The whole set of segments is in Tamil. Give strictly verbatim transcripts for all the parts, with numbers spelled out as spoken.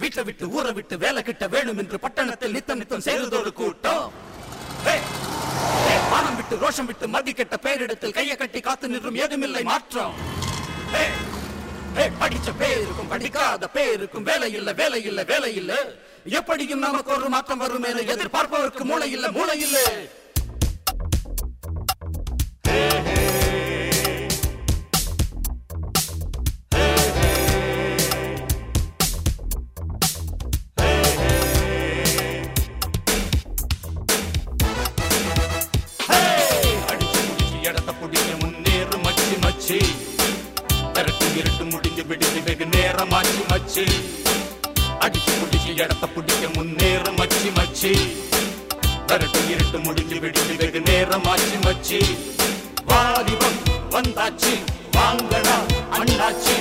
வீட்டை விட்டு ஊரை விட்டு வேலை கிட்ட வேணும் என்று பட்டணத்தில் நித்தம் நித்தம் சேருதொரு கூட்டம். மானம் விட்டு ரோஷம் விட்டு மதி கெட்ட பேரிடத்தில் கையை கட்டி காத்து நின்றும் ஏதுமில்லை மாற்றம். படிச்ச பேருக்கும் படிக்காத பேருக்கும் வேலை இல்ல வேலை இல்ல வேலை இல்ல. எப்படியும் நமக்கு ஒரு மாற்றம் வரும் என எதிர்பார்ப்பவருக்கு மூளை இல்ல மூளை இல்ல. மச்சி மச்சி அடிச்சு புடிச்சு இடத்த பிடிக்க முன்னேற மச்சி மச்சி வரட்டு இருட்டு முடிஞ்சு விடிஞ்சு வெகு நேரம் ஆச்சு மச்சி. வாலிபம் வந்தாச்சு வாங்கடா அண்ணாச்சி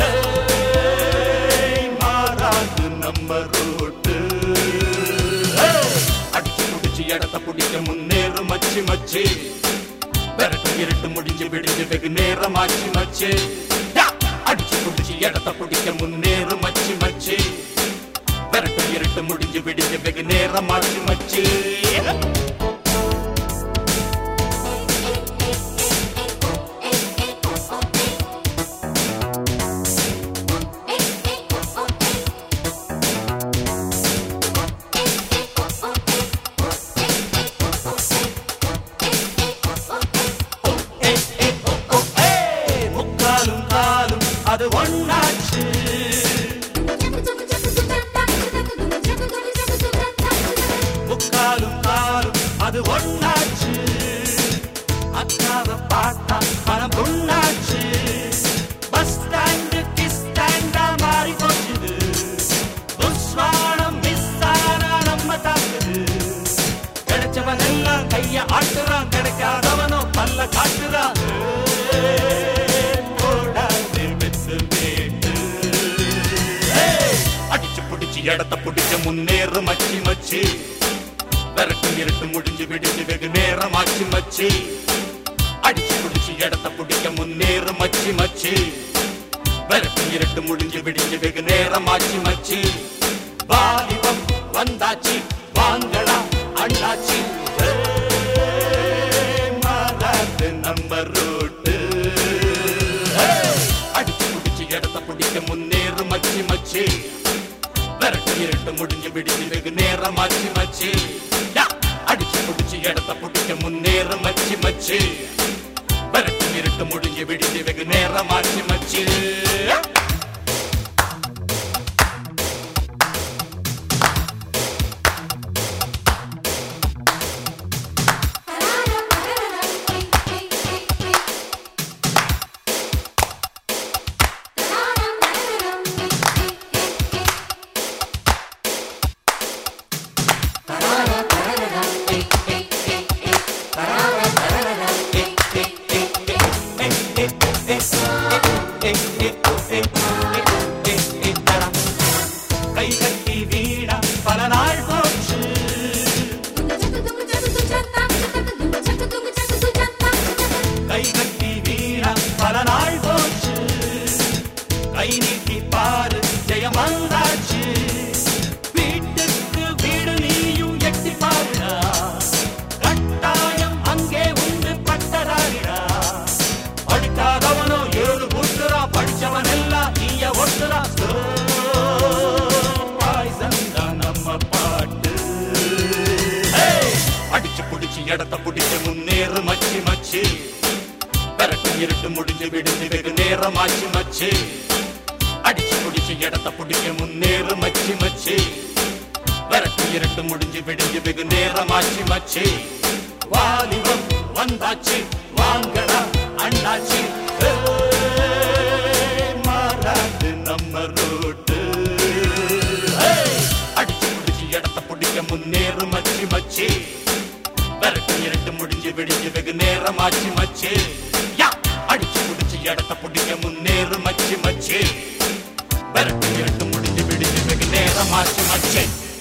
மாறாது நம்ம ரோட்டு. அடிச்சு புடிச்சு இடத்த பிடிக்க முன்னேற மச்சி மச்சி வரட்டு இருட்டு முடிஞ்சு விடிஞ்சு வெகு நேரம் ஆச்சு மச்சி. அடிச்சு புடிச்சு இடத்த பிடிக்க முன்னேறு மச்சி மச்சி வரட்டு இருட்டு முடிஞ்சு விடிஞ்சு வெகு நேரம் ஆச்சு மச்சி. அது ஒண்ணாச்சு முக்காலும் காலும் அது ஒண்ணாச்சு. அக்காவை பார்த்தா மனம் பொண்ணாச்சு. பஸ் ஸ்டாண்டு கிஸ் ஸ்டாண்டா மாறி போச்சுது. புஸ்வானம் மிஸ் ஆனா நம்ம தாக்குது. கிடைச்சவன் எல்லாம் கைய ஆட்டுறான் கிடைக்காதவனோ பல்ல காட்டுறான். இடத்த பிடிச்ச முன்னேற மச்சி மச்சி வரட்டு இருட்டு முடிஞ்சு விடிஞ்சு வெகு நேரம் ஆச்சு மச்சி. அடிச்சு பிடிச்சு இடத்த பிடிக்க முன்னேற மச்சி மச்சி வரட்டு இருட்டு முடிஞ்சு விடிஞ்சு வெகு நேரம் ஆச்சு மச்சி. வாலிபம் வந்தாச்சு வாங்கடா அண்ணாச்சி மாறாது நம்ம ரோட்டு. அடிச்சு பிடிச்சு இடத்த பிடிக்க முன்னேற மச்சி மச்சி வரட்டு இருட்டு முடிஞ்சு விடிஞ்சு வெகு நேரம் ஆச்சு மச்சி. அடிச்சு பிடிச்சு இடத்த பிடிக்க முன்னேற மச்சி மச்சி வரட்டு இருட்டு முடிஞ்சு விடிஞ்சு வெகு நேரம் ஆச்சு மச்சி. கை கட்டி வீணா பல நாள் போச்சு. கை கட்டி வீணா பல நாள் போச்சு. கை நீட்டி பாரு ஜெயம் வந்தாச்சு. வீட்டுக்கு வீடு நீயும் எட்டி பாருடா. கட்டாயம் அங்கே உண்டு பட்டதாரிடா. படிக்காதவனோ ஏழு கூட்டுறா. படிச்சவன் எல்லாம் நீய ஒட்டுறா. நம்ம பாட்டு அடிச்சு புடிச்சு இடத்த பிடிக்க முன்னேறு மச்சி மச்சி வரட்டு இருட்டு முடிஞ்சு விடிஞ்சு வெகு நேரம் ஆச்சு மச்சி. அடிச்சு புடிச்சு இடத்த பிடிக்க முன்னேறு மச்சி மச்சி வரட்டு இருட்டு முடிஞ்சு விடிஞ்சு வெகு நேரம் ஆச்சு மச்சி. வாலிபம் வந்தாச்சு வாங்கடா அண்ணாச்சி மாறாது நம்ம ரோட்டு. அடிச்சு புடிச்சு இடத்த பிடிக்க முன்னேறு மச்சி மச்சி வரட்டு இருட்டு முடிஞ்சு விடிஞ்சு வெகு நேரம் ஆச்சு மச்சி. அடிச்சு புடிச்சு இடத்த பிடிக்க முன்னேறு மச்சி மச்சி வரட்டு இருட்டு முடிஞ்சு விடிஞ்சு வெகு நேரம் ஆச்சு மச்சி.